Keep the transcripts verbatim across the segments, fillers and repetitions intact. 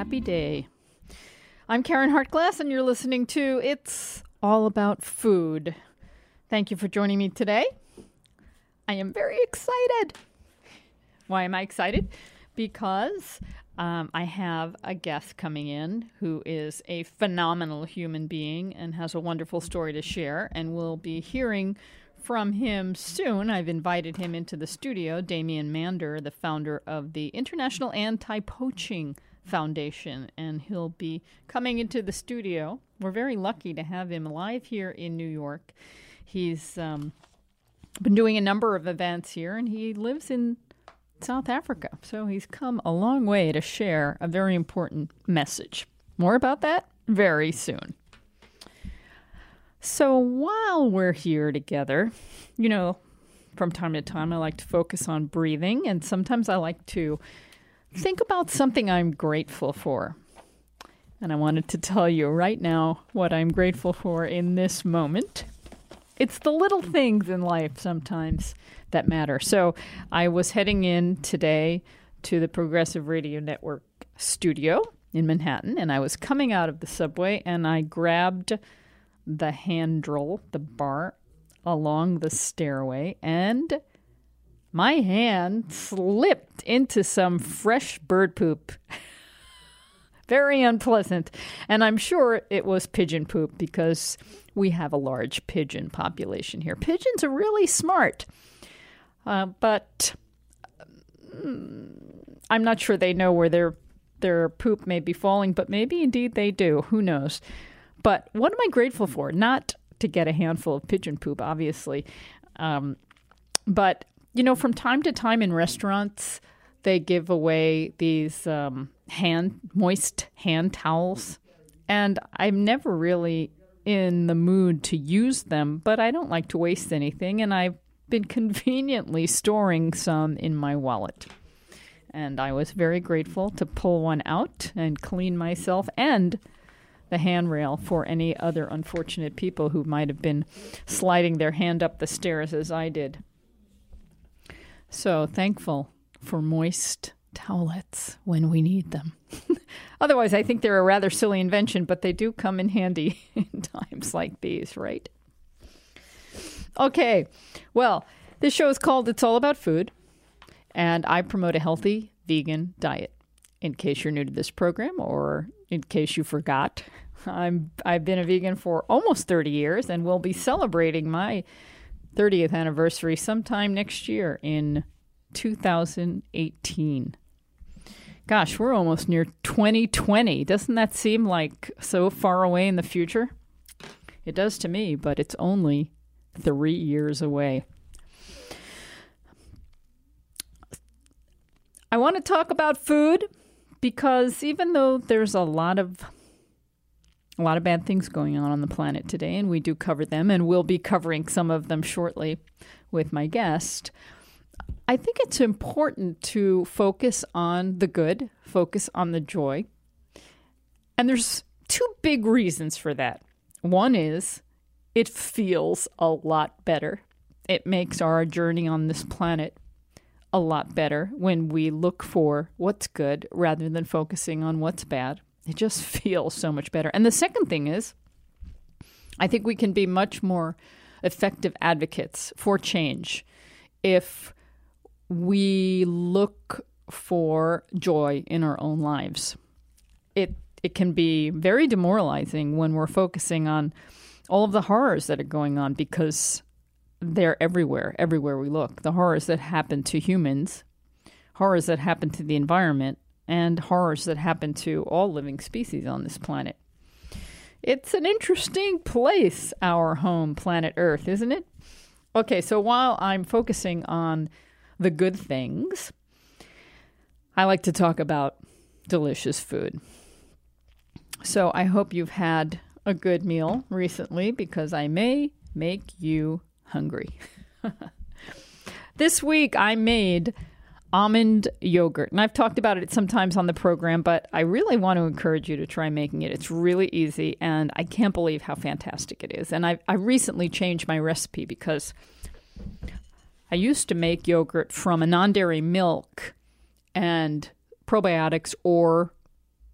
happy day. I'm Karen Hartglass, and you're listening to It's All About Food. Thank you for joining me today. I am very excited. Why am I excited? Because um, I have a guest coming in who is a phenomenal human being and has a wonderful story to share, and we'll be hearing from him soon. I've invited him into the studio, Damian Mander, the founder of the International Anti-Poaching Foundation, and he'll be coming into the studio. We're very lucky to have him live here in New York. He's um, been doing a number of events here, and he lives in South Africa, so he's come a long way to share a very important message. More about that very soon. So while we're here together, you know, from time to time I like to focus on breathing, and sometimes I like to think about something I'm grateful for. And I wanted to tell you right now what I'm grateful for in this moment. It's the little things in life sometimes that matter. So I was heading in today to the Progressive Radio Network studio in Manhattan, and I was coming out of the subway, and I grabbed the handle, the bar along the stairway, and my hand slipped into some fresh bird poop. Very unpleasant. And I'm sure it was pigeon poop because we have a large pigeon population here. Pigeons are really smart, uh, but I'm not sure they know where their their poop may be falling, but maybe indeed they do. Who knows? But what am I grateful for? Not to get a handful of pigeon poop, obviously. Um, but, you know, from time to time in restaurants, they give away these um, hand moist hand towels. And I'm never really in the mood to use them, but I don't like to waste anything. And I've been conveniently storing some in my wallet. And I was very grateful to pull one out and clean myself and the handrail for any other unfortunate people who might have been sliding their hand up the stairs as I did. So thankful for moist towelettes when we need them. Otherwise, I think they're a rather silly invention, but they do come in handy in times like these, right? Okay, well, this show is called It's All About Food, and I promote a healthy vegan diet. In case you're new to this program, or in case you forgot, I'm, I've been a vegan for almost thirty years, and we'll be celebrating my thirtieth anniversary sometime next year in two thousand eighteen. Gosh, we're almost near twenty twenty. Doesn't that seem like so far away in the future? It does to me, but it's only three years away. I want to talk about food because even though there's a lot of a lot of bad things going on on the planet today, and we do cover them, and we'll be covering some of them shortly with my guest, I think it's important to focus on the good, focus on the joy. And there's two big reasons for that. One is it feels a lot better. It makes our journey on this planet a lot better when we look for what's good rather than focusing on what's bad. It just feels so much better. And the second thing is, I think we can be much more effective advocates for change if we look for joy in our own lives. It it can be very demoralizing when we're focusing on all of the horrors that are going on because they're everywhere, everywhere we look. The horrors that happen to humans, horrors that happen to the environment, and horrors that happen to all living species on this planet. It's an interesting place, our home, planet Earth, isn't it? Okay, so while I'm focusing on the good things, I like to talk about delicious food. So I hope you've had a good meal recently because I may make you hungry. This week I made almond yogurt, and I've talked about it sometimes on the program, but I really want to encourage you to try making it. It's really easy, and I can't believe how fantastic it is. And I I recently changed my recipe because I used to make yogurt from a non-dairy milk and probiotics or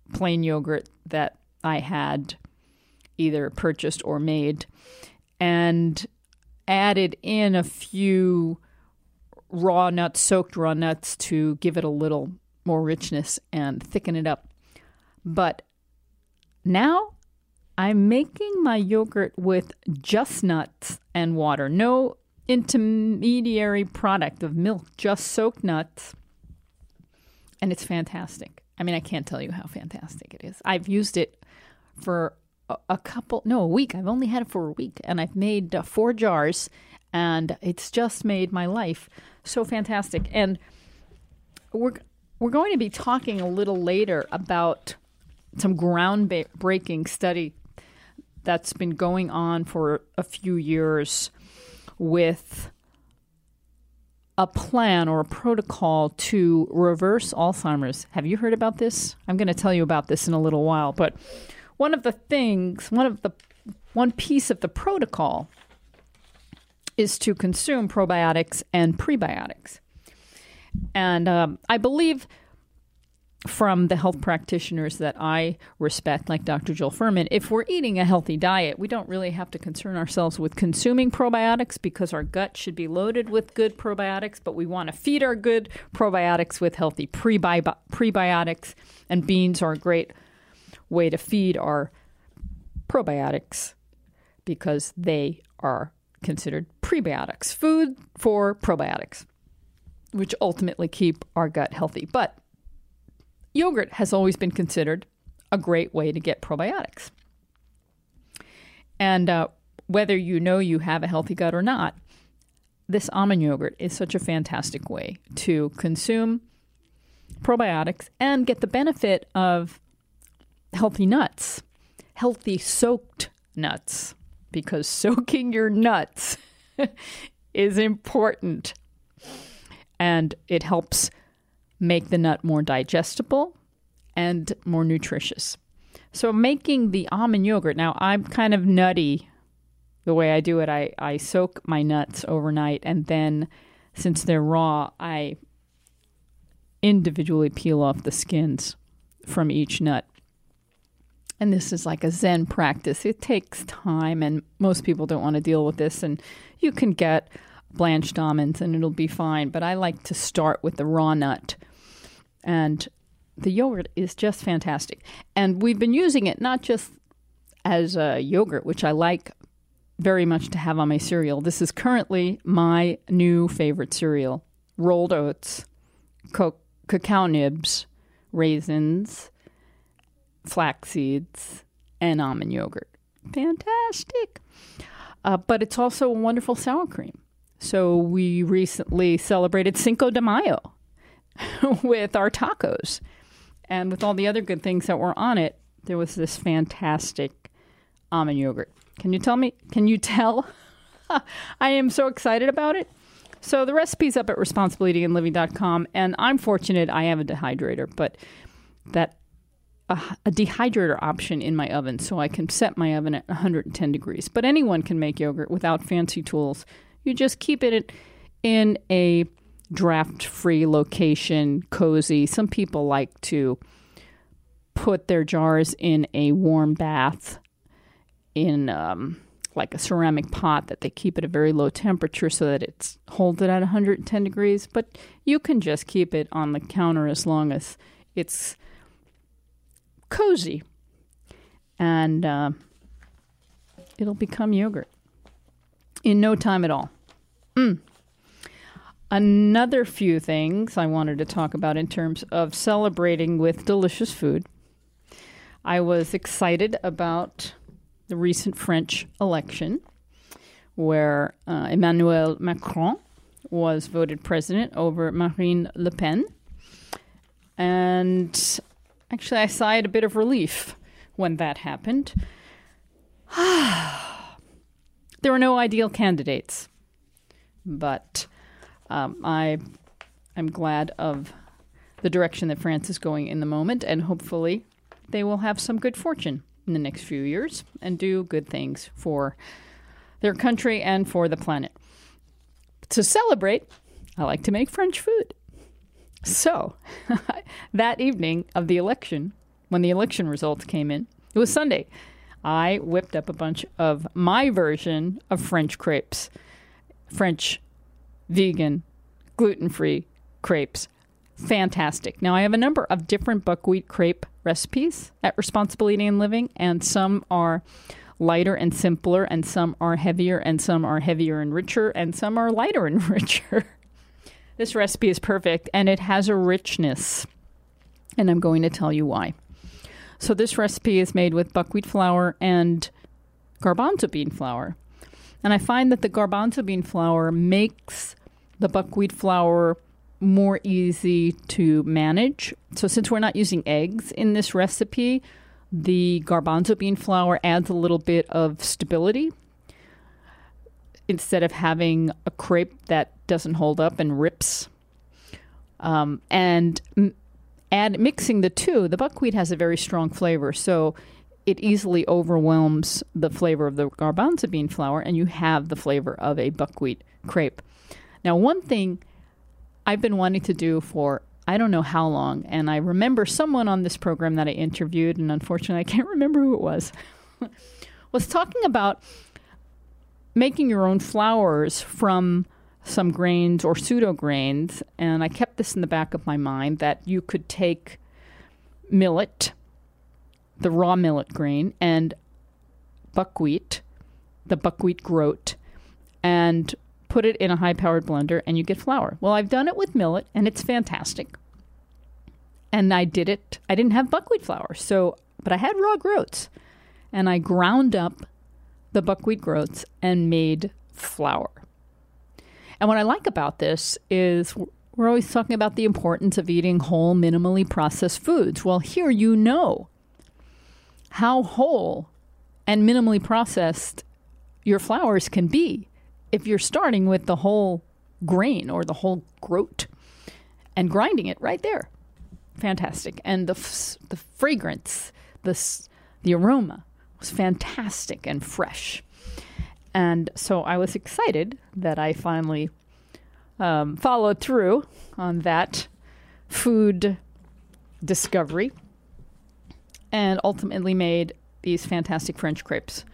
plain yogurt that I had either purchased or made, and added in a few raw nuts, soaked raw nuts, to give it a little more richness and thicken it up. But now I'm making my yogurt with just nuts and water. No intermediary product of milk, just soaked nuts. And it's fantastic. I mean, I can't tell you how fantastic it is. I've used it for a, a couple, no, a week. I've only had it for a week. And I've made uh, four jars. And it's just made my life so fantastic. And we're, we're going to be talking a little later about some groundbreaking study that's been going on for a few years with a plan or a protocol to reverse Alzheimer's. Have you heard about this? I'm going to tell you about this in a little while. But one of the things, one of the, one piece of the protocol is to consume probiotics and prebiotics. And um, I believe from the health practitioners that I respect, like Doctor Jill Furman, if we're eating a healthy diet, we don't really have to concern ourselves with consuming probiotics because our gut should be loaded with good probiotics, but we want to feed our good probiotics with healthy prebi- prebiotics, and beans are a great way to feed our probiotics because they are considered prebiotics, food for probiotics, which ultimately keep our gut healthy. But yogurt has always been considered a great way to get probiotics. And uh, whether you know you have a healthy gut or not, this almond yogurt is such a fantastic way to consume probiotics and get the benefit of healthy nuts, healthy soaked nuts, because soaking your nuts is important. And it helps make the nut more digestible and more nutritious. So making the almond yogurt, now I'm kind of nutty the way I do it. I, I soak my nuts overnight, and then since they're raw, I individually peel off the skins from each nut. And this is like a Zen practice. It takes time, and most people don't want to deal with this. And you can get blanched almonds, and it'll be fine. But I like to start with the raw nut. And the yogurt is just fantastic. And we've been using it not just as a yogurt, which I like very much to have on my cereal. This is currently my new favorite cereal. Rolled oats, co- cacao nibs, raisins, flax seeds, and almond yogurt. Fantastic. Uh, but it's also a wonderful sour cream. So we recently celebrated Cinco de Mayo with our tacos. And with all the other good things that were on it, there was this fantastic almond yogurt. Can you tell me? Can you tell? I am so excited about it. So the recipe's up at responsible eating and living dot com. And I'm fortunate I have a dehydrator, but that a, a dehydrator option in my oven, so I can set my oven at one hundred ten degrees. But anyone can make yogurt without fancy tools. You just keep it in a draft-free location, cozy. Some people like to put their jars in a warm bath in um, like a ceramic pot that they keep at a very low temperature so that it holds it at one hundred ten degrees. But you can just keep it on the counter as long as it's cozy, and uh, it'll become yogurt in no time at all. Mm. Another few things I wanted to talk about in terms of celebrating with delicious food. I was excited about the recent French election where uh, Emmanuel Macron was voted president over Marine Le Pen. And actually, I sighed a bit of relief when that happened. There were no ideal candidates, but um, I, I'm glad of the direction that France is going in the moment, and hopefully they will have some good fortune in the next few years and do good things for their country and for the planet. To celebrate, I like to make French food. So, that evening of the election, when the election results came in. It was Sunday. I whipped up a bunch of my version of French crepes. French, vegan, gluten-free crepes. Fantastic. Now, I have a number of different buckwheat crepe recipes at Responsible Eating and Living, and some are lighter and simpler, and some are heavier, and some are heavier and richer, and some are lighter and richer. This recipe is perfect, and it has a richness, and I'm going to tell you why. So this recipe is made with buckwheat flour and garbanzo bean flour, and I find that the garbanzo bean flour makes the buckwheat flour more easy to manage. So since we're not using eggs in this recipe, the garbanzo bean flour adds a little bit of stability instead of having a crepe that doesn't hold up and rips. Um, and m- add mixing the two, the buckwheat has a very strong flavor, so it easily overwhelms the flavor of the garbanzo bean flour, and you have the flavor of a buckwheat crepe. Now, one thing I've been wanting to do for I don't know how long, and I remember someone on this program that I interviewed, and unfortunately I can't remember who it was, was talking about making your own flours from some grains or pseudo grains, and I kept this in the back of my mind that you could take millet, the raw millet grain, and buckwheat, the buckwheat groat, and put it in a high-powered blender, and you get flour. Well, I've done it with millet, and it's fantastic. And I did it. I didn't have buckwheat flour, so but I had raw groats, and I ground up the buckwheat groats and made flour. And what I like about this is we're always talking about the importance of eating whole, minimally processed foods. Well, here you know how whole and minimally processed your flours can be if you're starting with the whole grain or the whole groat and grinding it right there. Fantastic. And the f- the fragrance, the, s- the aroma was fantastic and fresh. And so I was excited that I finally um, followed through on that food discovery and ultimately made these fantastic French crepes.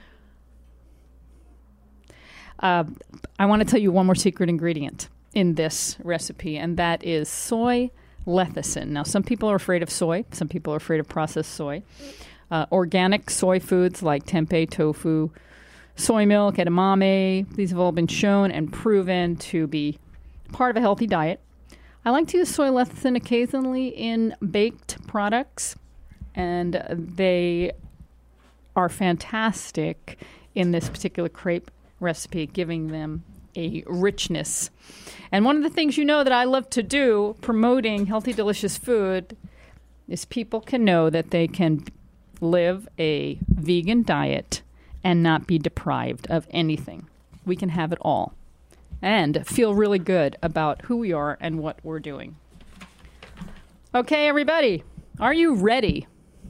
Uh, I want to tell you one more secret ingredient in this recipe, and that is soy lecithin. Now, some people are afraid of soy. Some people are afraid of processed soy. Uh, organic soy foods like tempeh, tofu, soy milk, edamame, these have all been shown and proven to be part of a healthy diet. I like to use soy lecithin occasionally in baked products, and they are fantastic in this particular crepe recipe, giving them a richness. And one of the things you know that I love to do promoting healthy, delicious food is people can know that they can live a vegan diet and not be deprived of anything. We can have it all and feel really good about who we are and what we're doing. Okay, everybody, are you ready?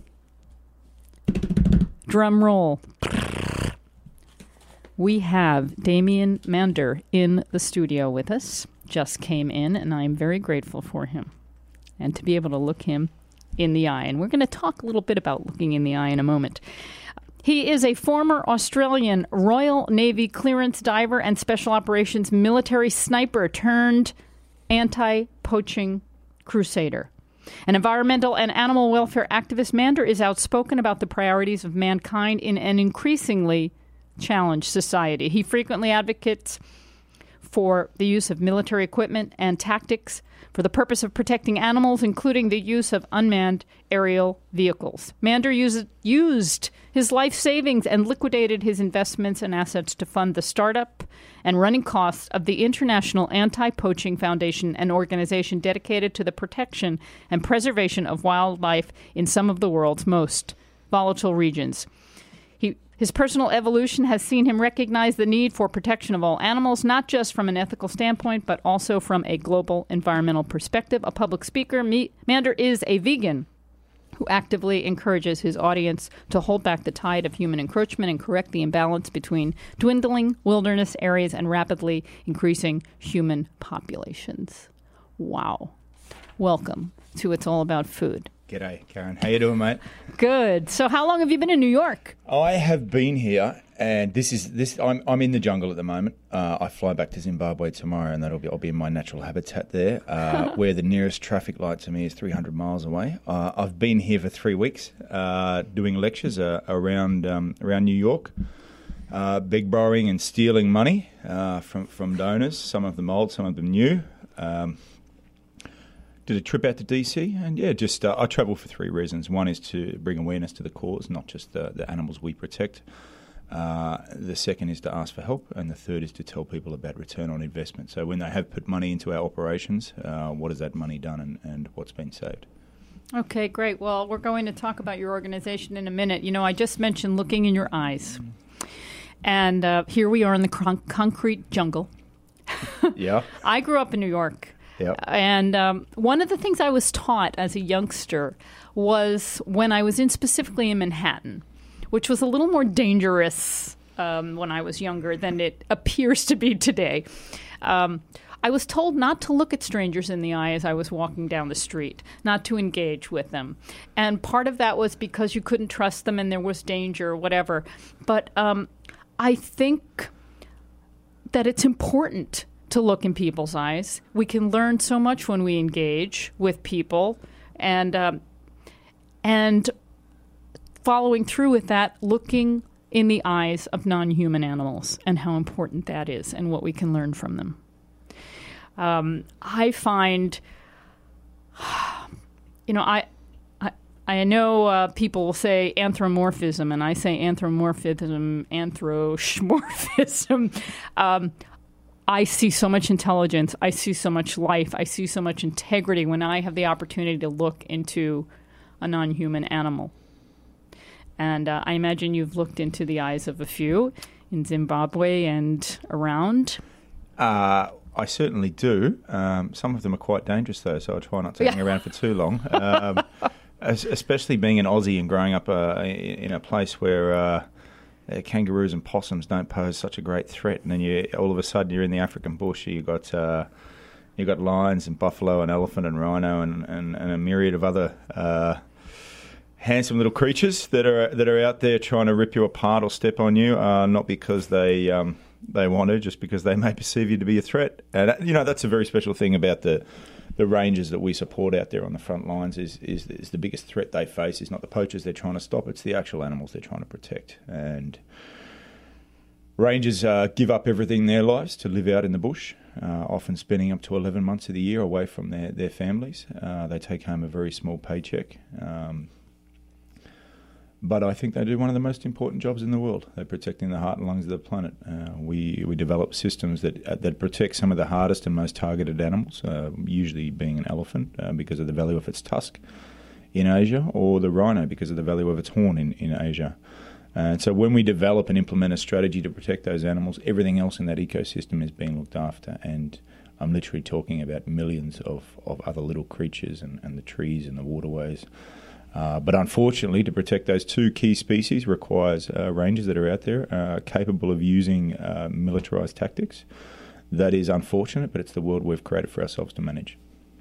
Drum roll. We have Damien Mander in the studio with us. Just came in, and I'm very grateful for him and to be able to look him in the eye. And we're going to talk a little bit about looking in the eye in a moment. He is a former Australian Royal Navy clearance diver and special operations military sniper turned anti-poaching crusader. An environmental and animal welfare activist, Mander is outspoken about the priorities of mankind in an increasingly challenged society. He frequently advocates for the use of military equipment and tactics for the purpose of protecting animals, including the use of unmanned aerial vehicles. Mander used, used his life savings and liquidated his investments and assets to fund the startup and running costs of the International Anti-Poaching Foundation, an organization dedicated to the protection and preservation of wildlife in some of the world's most volatile regions. He, his personal evolution has seen him recognize the need for protection of all animals, not just from an ethical standpoint, but also from a global environmental perspective. A public speaker, Mander is a vegan who actively encourages his audience to hold back the tide of human encroachment and correct the imbalance between dwindling wilderness areas and rapidly increasing human populations. Wow. Welcome to It's All About Food. G'day, Karen. How you doing, mate? Good. So how long have you been in New York? I have been here, and this is this. I'm I'm in the jungle at the moment. Uh, I fly back to Zimbabwe tomorrow, and that'll be I'll be in my natural habitat there, uh, where the nearest traffic light to me is three hundred miles away. Uh, I've been here for three weeks, uh, doing lectures uh, around um, around New York, uh, big borrowing and stealing money uh, from from donors. Some of them old, some of them new. Um, Did a trip out to D C, and yeah, just uh, I travel for three reasons. One is to bring awareness to the cause, not just the, the animals we protect. Uh, the second is to ask for help, and the third is to tell people about return on investment. So when they have put money into our operations, uh, what has that money done, and, and what's been saved? Okay, great. Well, we're going to talk about your organization in a minute. You know, I just mentioned looking in your eyes, and uh, here we are in the con- concrete jungle. Yeah, I grew up in New York. Yep. And um, one of the things I was taught as a youngster was when I was in specifically in Manhattan, which was a little more dangerous um, when I was younger than it appears to be today. Um, I was told not to look at strangers in the eye as I was walking down the street, not to engage with them. And part of that was because you couldn't trust them and there was danger or whatever. But um, I think that it's important to look in people's eyes. We can learn so much when we engage with people, and um, and following through with that, looking in the eyes of non-human animals and how important that is and what we can learn from them. Um, I find, you know, I I, I know uh, people will say anthropomorphism, and I say anthropomorphism, anthroschmorphism. um, I see so much intelligence. I see so much life. I see so much integrity when I have the opportunity to look into a non-human animal. And uh, I imagine you've looked into the eyes of a few in Zimbabwe and around. Uh, I certainly do. Um, some of them are quite dangerous, though, so I try not to hang around for too long. Um, especially being an Aussie and growing up uh, in a place where Uh, Uh, kangaroos and possums don't pose such a great threat, and then you all of a sudden you're in the African bush. You got uh, you got lions and buffalo and elephant and rhino and, and, and a myriad of other uh, handsome little creatures that are that are out there trying to rip you apart or step on you, uh, not because they um, they want to, just because they may perceive you to be a threat. And uh, you know that's a very special thing about the. The rangers that we support out there on the front lines is, is is the biggest threat they face is not the poachers they're trying to stop, it's the actual animals they're trying to protect. And rangers uh, give up everything in their lives to live out in the bush, uh, often spending up to eleven months of the year away from their, their families. Uh, they take home a very small paycheck. Um, But I think they do one of the most important jobs in the world. They're protecting the heart and lungs of the planet. Uh, we we develop systems that uh, that protect some of the hardest and most targeted animals, uh, usually being an elephant uh, because of the value of its tusk in Asia, or the rhino because of the value of its horn in, in Asia. And so when we develop and implement a strategy to protect those animals, everything else in that ecosystem is being looked after. And I'm literally talking about millions of, of other little creatures and, and the trees and the waterways. Uh, but unfortunately, to protect those two key species requires uh, rangers that are out there uh, capable of using uh, militarised tactics. That is unfortunate, but it's the world we've created for ourselves to manage.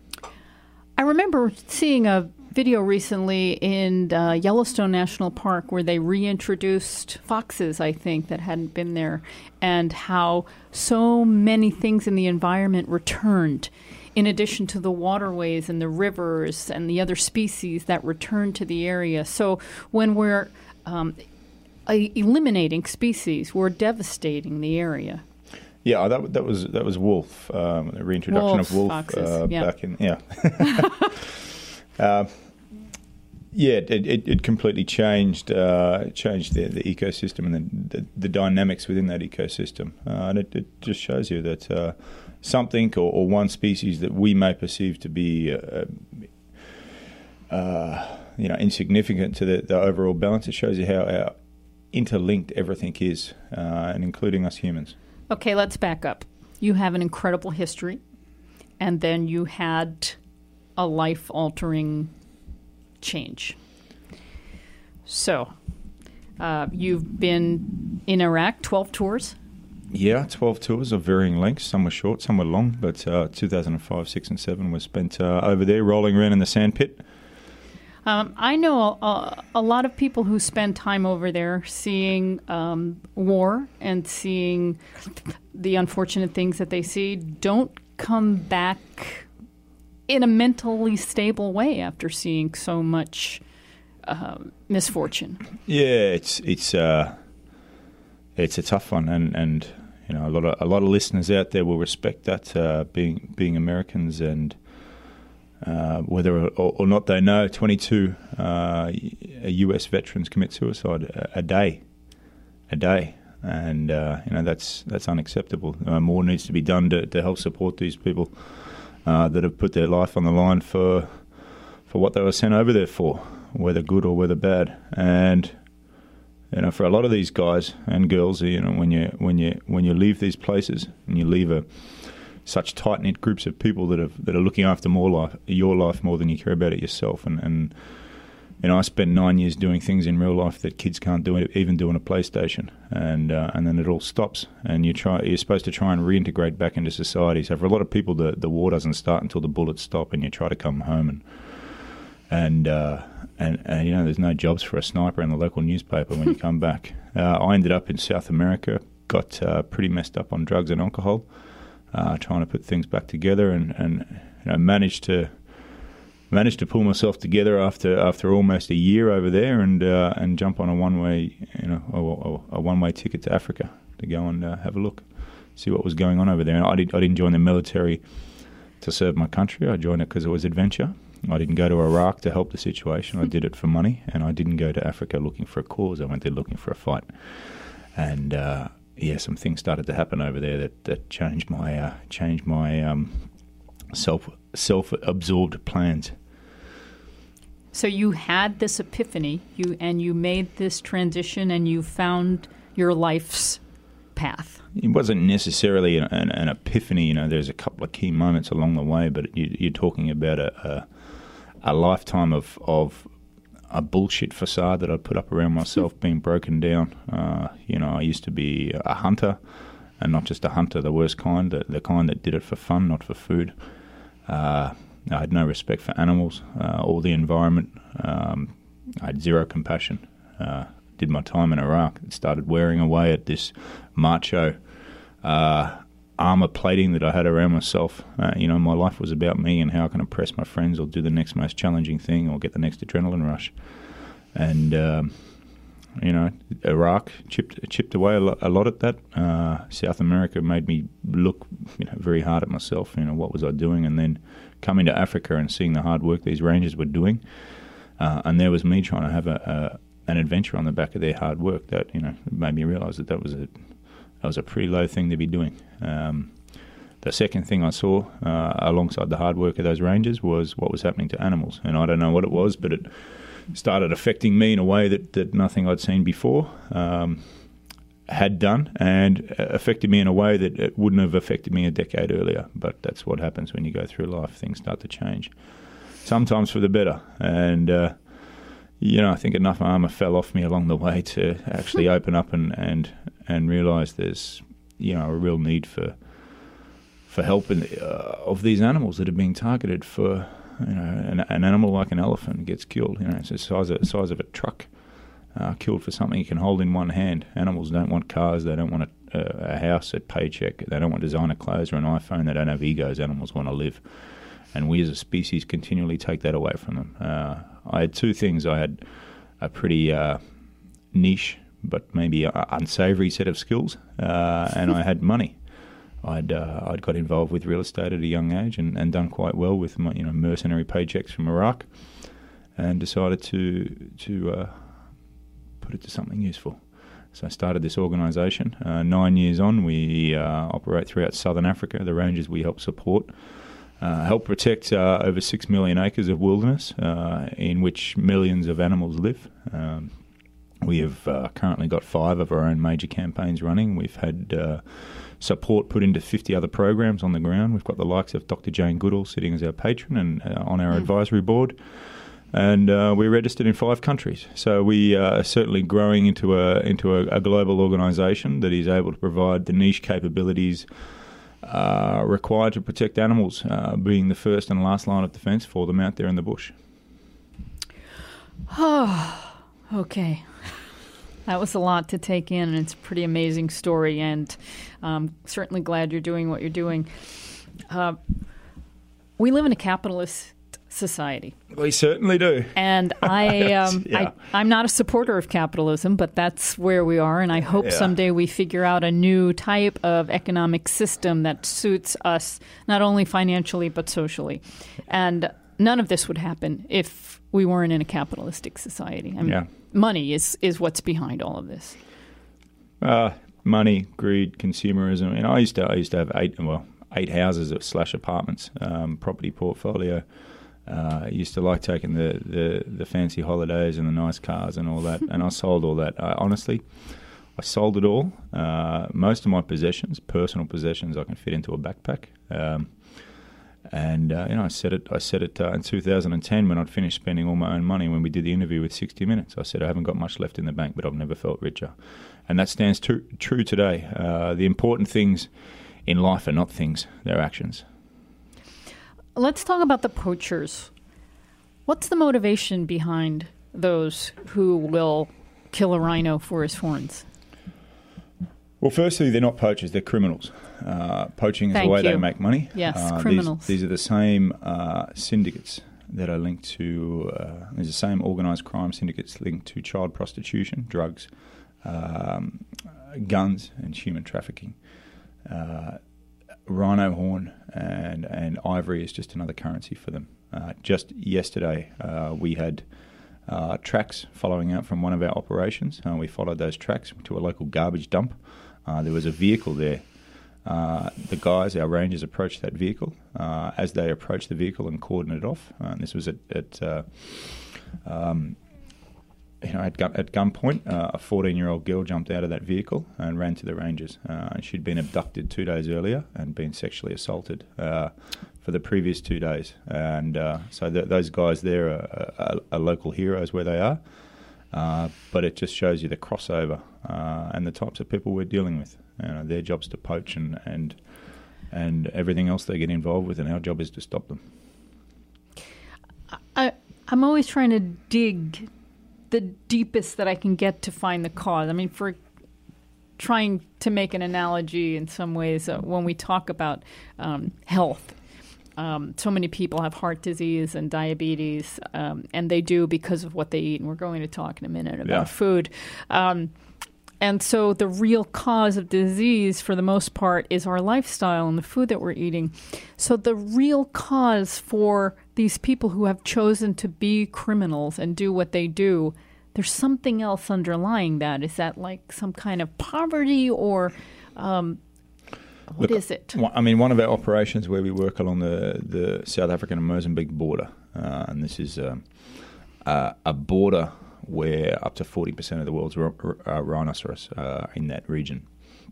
I remember seeing a video recently in uh, Yellowstone National Park where they reintroduced foxes, I think, that hadn't been there, and how so many things in the environment returned, in addition to the waterways and the rivers and the other species that return to the area. So when we're um, eliminating species, we're devastating the area. Yeah, that that was that was wolf, um, the reintroduction Wolves, of wolf foxes, uh, yeah. back in yeah. uh, yeah, it, it, it completely changed uh, changed the, the ecosystem and the, the the dynamics within that ecosystem, uh, and it, it just shows you that uh, something or, or one species that we may perceive to be uh, uh, you know insignificant to the, the overall balance. It shows you how our interlinked everything is, uh, and including us humans. Okay, let's back up. You have an incredible history, and then you had a life-altering change. So, uh, you've been in Iraq, twelve tours? Yeah, twelve tours of varying lengths. Some were short, some were long, but uh, two thousand five, six and seven were spent uh, over there rolling around in the sandpit. Um, I know a, a lot of people who spend time over there seeing um, war and seeing the unfortunate things that they see don't come back in a mentally stable way after seeing so much uh, misfortune. Yeah, it's it's uh, it's a tough one, and, and you know a lot of a lot of listeners out there will respect that, uh, being being Americans, and uh, whether or, or not they know, twenty-two uh, U S veterans commit suicide a, a day, a day, and uh, you know that's that's unacceptable. Uh, more needs to be done to, to help support these people uh, that have put their life on the line for for what they were sent over there for, whether good or whether bad. And you know, for a lot of these guys and girls, you know, when you when you when you leave these places and you leave a such tight knit groups of people that have that are looking after more life, your life more than you care about it yourself. And, and you know, I spent nine years doing things in real life that kids can't do, even do on a PlayStation, and uh, and then it all stops. And you try, you're supposed to try and reintegrate back into society. So for a lot of people, the the war doesn't start until the bullets stop, and you try to come home and and. Uh, And, and, you know, there's no jobs for a sniper in the local newspaper when you come back. Uh, I ended up in South America, got uh, pretty messed up on drugs and alcohol, uh, trying to put things back together, and, and you know, managed to managed to pull myself together after after almost a year over there, and uh, and jump on a one way, you know, a, a one way ticket to Africa to go and uh, have a look, see what was going on over there. And I did I didn't join the military to serve my country. I joined it because it was adventure. I didn't go to Iraq to help the situation. I did it for money, and I didn't go to Africa looking for a cause. I went there looking for a fight. And uh, yeah, some things started to happen over there that, that changed my uh, changed my um, self self-absorbed plans. So you had this epiphany, you and you made this transition, and you found your life's path. It wasn't necessarily an, an, an epiphany. You know, there's a couple of key moments along the way, but you, you're talking about a, a a lifetime of, of a bullshit facade that I put up around myself being broken down. Uh, you know, I used to be a hunter, and not just a hunter, the worst kind, the, the kind that did it for fun, not for food. Uh, I had no respect for animals uh, or the environment. Um, I had zero compassion. Uh, did my time in Iraq. It started wearing away at this macho uh armor plating that I had around myself. Uh, you know, my life was about me and how I can impress my friends or do the next most challenging thing or get the next adrenaline rush. And, um, you know, Iraq chipped chipped away a lot, a lot at that. Uh, South America made me look, you know, very hard at myself. You know, what was I doing? And then coming to Africa and seeing the hard work these rangers were doing. Uh, and there was me trying to have a, a an adventure on the back of their hard work that, you know, made me realise that that was a That was a pretty low thing to be doing. Um, the second thing I saw uh, alongside the hard work of those rangers was what was happening to animals. And I don't know what it was, but it started affecting me in a way that, that nothing I'd seen before um, had done, and affected me in a way that it wouldn't have affected me a decade earlier. But that's what happens when you go through life. Things start to change, sometimes for the better. And, uh, you know, I think enough armour fell off me along the way to actually open up and, and, and realise there's, you know, a real need for for help in the, uh, of these animals that are being targeted for. You know, an, an animal like an elephant gets killed. You know, it's the size of, the size of a truck, uh, killed for something you can hold in one hand. Animals don't want cars. They don't want a, a, a house, a paycheck. They don't want designer clothes or an iPhone. They don't have egos. Animals want to live. And we as a species continually take that away from them. Uh, I had two things. I had a pretty uh, niche but maybe an unsavoury set of skills, uh, and I had money. I'd uh, I'd got involved with real estate at a young age and, and done quite well with my you know mercenary paychecks from Iraq, and decided to to uh, put it to something useful. So I started this organisation. Uh, nine years on, we uh, operate throughout Southern Africa. The rangers we help support uh, help protect uh, over six million acres of wilderness uh, in which millions of animals live. Um, we have uh, currently got five of our own major campaigns running. We've had uh, support put into fifty other programs on the ground. We've got the likes of Doctor Jane Goodall sitting as our patron and uh, on our mm. advisory board. And uh, we're registered in five countries. So we uh, are certainly growing into a into a, a global organisation that is able to provide the niche capabilities uh, required to protect animals, uh, being the first and last line of defence for them out there in the bush. Oh, okay. That was a lot to take in, and it's a pretty amazing story, and I'm certainly glad you're doing what you're doing. Uh, we live in a capitalist society. We certainly do. And I, um, yeah. I, I'm not a supporter of capitalism, but that's where we are, and I hope yeah. someday we figure out a new type of economic system that suits us, not only financially, but socially. And none of this would happen if we weren't in a capitalistic society. I mean, yeah. money is, is what's behind all of this. Uh, money, greed, consumerism. And I used to I used to have eight well eight houses slash apartments, um, property portfolio. Uh, I used to like taking the, the, the fancy holidays and the nice cars and all that. And I sold all that. I, honestly, I sold it all. Uh, most of my possessions, personal possessions, I can fit into a backpack. Um, And uh, you know, I said it. I said it uh, in two thousand ten when I'd finished spending all my own money. When we did the interview with sixty minutes, I said I haven't got much left in the bank, but I've never felt richer, and that stands tr- true today. Uh, the important things in life are not things; they're actions. Let's talk about the poachers. What's the motivation behind those who will kill a rhino for his horns? Well, firstly, they're not poachers; they're criminals. Uh, poaching is Thank the way you. they make money. Yes, uh, criminals. These, these are the same uh, syndicates that are linked to. Uh, there's the same organised crime syndicates linked to child prostitution, drugs, um, guns, and human trafficking. Uh, rhino horn and and ivory is just another currency for them. Uh, just yesterday, uh, we had uh, tracks following out from one of our operations. Uh, we followed those tracks to a local garbage dump. Uh, there was a vehicle there. Uh, the guys, our rangers, approached that vehicle. Uh, as they approached the vehicle and cordoned it off, uh, and this was at, at uh, um, you know, at, gun, at gunpoint, uh, a fourteen-year-old girl jumped out of that vehicle and ran to the rangers. Uh, and she'd been abducted two days earlier and been sexually assaulted uh, for the previous two days. And uh, so th- those guys there are, are, are local heroes where they are. Uh, but it just shows you the crossover uh, and the types of people we're dealing with. You know, their job's to poach and, and and everything else they get involved with, and our job is to stop them. I, I'm always trying to dig the deepest that I can get to find the cause. I mean, for trying to make an analogy in some ways, uh, when we talk about um, health, Um, so many people have heart disease and diabetes, um, and they do because of what they eat. And we're going to talk in a minute about yeah. food. Um, and so the real cause of disease, for the most part, is our lifestyle and the food that we're eating. So the real cause for these people who have chosen to be criminals and do what they do, there's something else underlying that. Is that like some kind of poverty or... Um, What Look, is it? I mean, one of our operations where we work along the, the South African and Mozambique border, uh, and this is um, uh, a border where up to forty percent of the world's r- r- rhinoceros are in that region.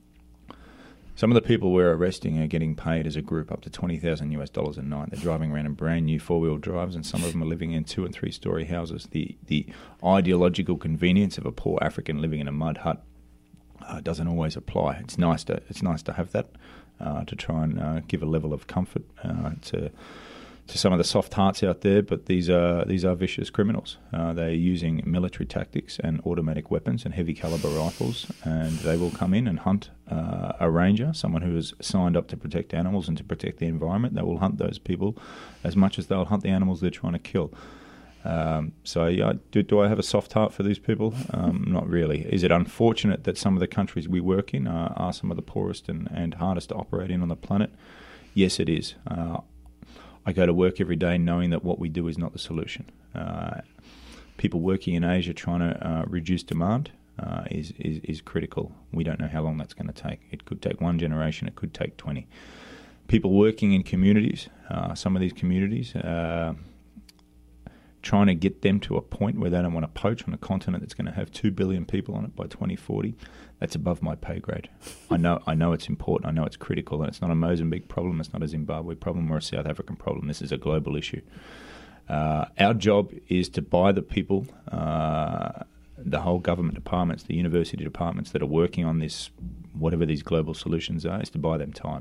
Some of the people we're arresting are getting paid as a group up to twenty thousand US dollars a night. They're driving around in brand new four-wheel drives, and some of them are living in two- and three-story houses. The, the ideological convenience of a poor African living in a mud hut Uh, doesn't always apply. It's nice to it's nice to have that uh, to try and uh, give a level of comfort uh, to to some of the soft hearts out there. But these are these are vicious criminals. Uh, they're using military tactics and automatic weapons and heavy caliber rifles, and they will come in and hunt uh, a ranger, someone who is signed up to protect animals and to protect the environment. They will hunt those people as much as they'll hunt the animals they're trying to kill. Um, so, yeah, do, do I have a soft heart for these people? Um, not really. Is it unfortunate that some of the countries we work in are, are some of the poorest and, and hardest to operate in on the planet? Yes, it is. Uh, I go to work every day knowing that what we do is not the solution. Uh, people working in Asia trying to uh, reduce demand uh, is, is, is critical. We don't know how long that's going to take. It could take one generation. It could take twenty. People working in communities, uh, some of these communities... Uh, trying to get them to a point where they don't want to poach on a continent that's going to have two billion people on it by twenty forty, that's above my pay grade. I know I know it's important, I know it's critical, and it's not a Mozambique problem, it's not a Zimbabwe problem or a South African problem. This is a global issue. Uh, our job is to buy the people, uh, the whole government departments, the university departments that are working on this, whatever these global solutions are, is to buy them time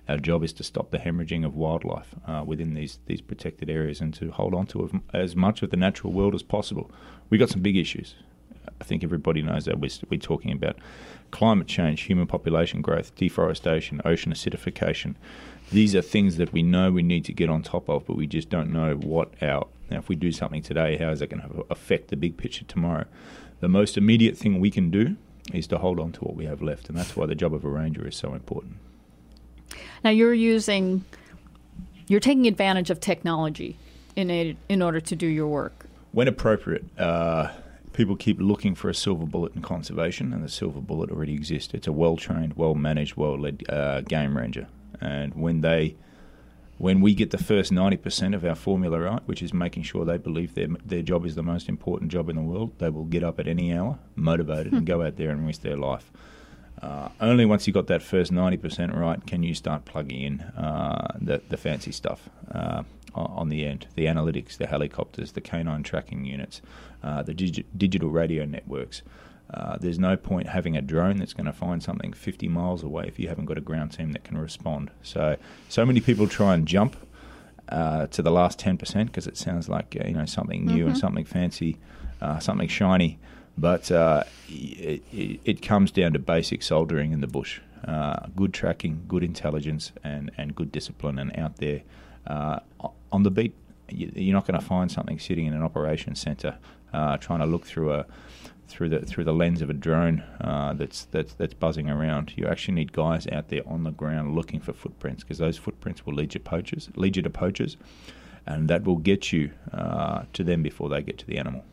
Our job is to stop the hemorrhaging of wildlife uh, within these, these protected areas and to hold on to as much of the natural world as possible. We've got some big issues. I think everybody knows that. We're, we're talking about climate change, human population growth, deforestation, ocean acidification. These are things that we know we need to get on top of, but we just don't know what our... Now, if we do something today, how is that going to affect the big picture tomorrow? The most immediate thing we can do is to hold on to what we have left, and that's why the job of a ranger is so important. Now, you're using... You're taking advantage of technology in a, in order to do your work. When appropriate, uh, people keep looking for a silver bullet in conservation, and the silver bullet already exists. It's a well-trained, well-managed, well-led uh, game ranger. And when they, when we get the first ninety percent of our formula right, which is making sure they believe their their job is the most important job in the world, they will get up at any hour, motivated, and go out there and risk their life. Uh, only once you got that first ninety percent right can you start plugging in uh, the, the fancy stuff uh, on the end, the analytics, the helicopters, the canine tracking units, uh, the digi- digital radio networks. Uh, there's no point having a drone that's going to find something fifty miles away if you haven't got a ground team that can respond. So, so many people try and jump uh, to the last ten percent because it sounds like uh, you know something new mm-hmm. and something fancy, uh, something shiny. But uh, it, it, it comes down to basic soldiering in the bush. Uh, good tracking, good intelligence, and, and good discipline, and out there uh, on the beat. You're not going to find something sitting in an operations centre uh, trying to look through a through the through the lens of a drone uh, that's that's that's buzzing around. You actually need guys out there on the ground looking for footprints, because those footprints will lead you poachers, lead you to poachers, and that will get you uh, to them before they get to the animal.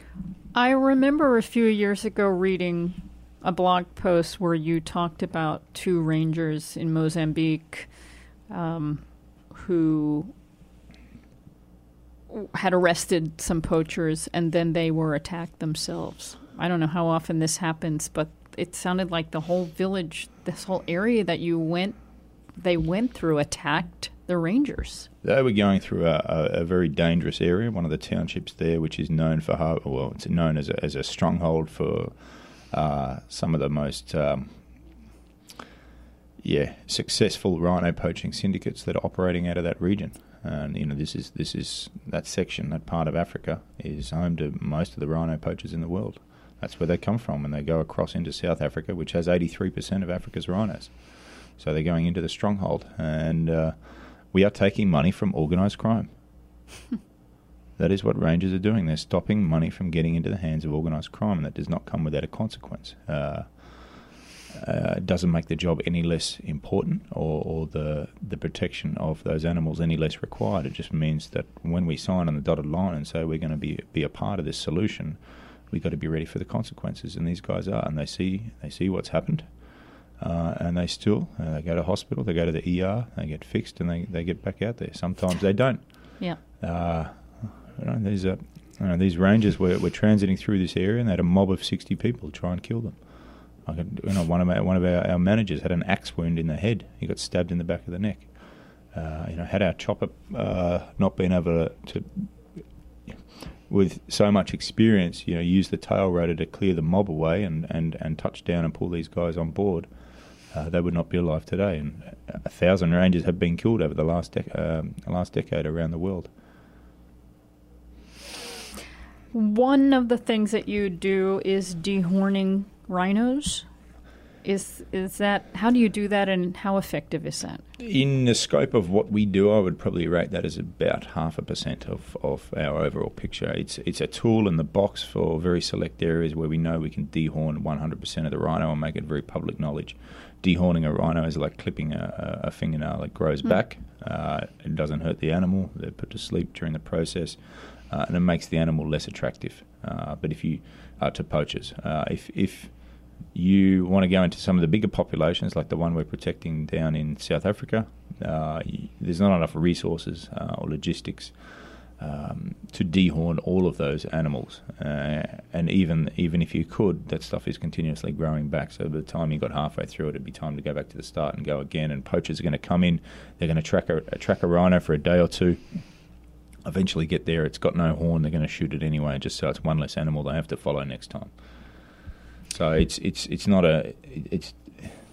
I remember a few years ago reading a blog post where you talked about two rangers in Mozambique um, who had arrested some poachers, and then they were attacked themselves. I don't know how often this happens, but it sounded like the whole village, this whole area that you went, they went through, attacked the rangers. They were going through a, a, a very dangerous area, one of the townships there, which is known for, well, it's known as a, as a stronghold for uh, some of the most, um, yeah, successful rhino poaching syndicates that are operating out of that region. And you know, this is this is that section, that part of Africa is home to most of the rhino poachers in the world. That's where they come from, and they go across into South Africa, which has eighty-three percent of Africa's rhinos. So they're going into the stronghold, and uh, we are taking money from organised crime. That is what rangers are doing. They're stopping money from getting into the hands of organised crime, and that does not come without a consequence. Uh, Uh, it doesn't make the job any less important or, or the the protection of those animals any less required. It just means that when we sign on the dotted line and say we're going to be be a part of this solution, we've got to be ready for the consequences. And these guys are, and they see they see what's happened, uh, and they still uh, they go to hospital, they go to the E R, they get fixed, and they, they get back out there. Sometimes they don't. Yeah. Uh, you know, these are you know, these rangers were, were transiting through this area, and they had a mob of sixty people try and kill them. Like, you know, one of our, one of our, our managers had an axe wound in the head. He got stabbed in the back of the neck. Uh, you know, had our chopper uh, not been able to, to, with so much experience, you know, use the tail rotor to clear the mob away and, and, and touch down and pull these guys on board, uh, they would not be alive today. And a thousand rangers have been killed over the last dec- um, last decade around the world. One of the things that you do is dehorning rhinos. Is is that, how do you do that, and how effective is that? In the scope of what we do, I would probably rate that as about half a percent of, of our overall picture. It's it's a tool in the box for very select areas where we know we can dehorn one hundred percent of the rhino and make it very public knowledge. Dehorning a rhino is like clipping a, a fingernail. It grows mm. back. Uh, it doesn't hurt the animal. They're put to sleep during the process, uh, and it makes the animal less attractive. Uh, but if you uh, to poachers, uh, if if you want to go into some of the bigger populations, like the one we're protecting down in South Africa, uh, there's not enough resources uh, or logistics um, to dehorn all of those animals. Uh, and even even if you could, that stuff is continuously growing back. So by the time you got halfway through it, it'd be time to go back to the start and go again. And poachers are going to come in, they're going to track a, track a rhino for a day or two, eventually get there, it's got no horn, they're going to shoot it anyway, just so it's one less animal they have to follow next time. So it's it's it's not a it's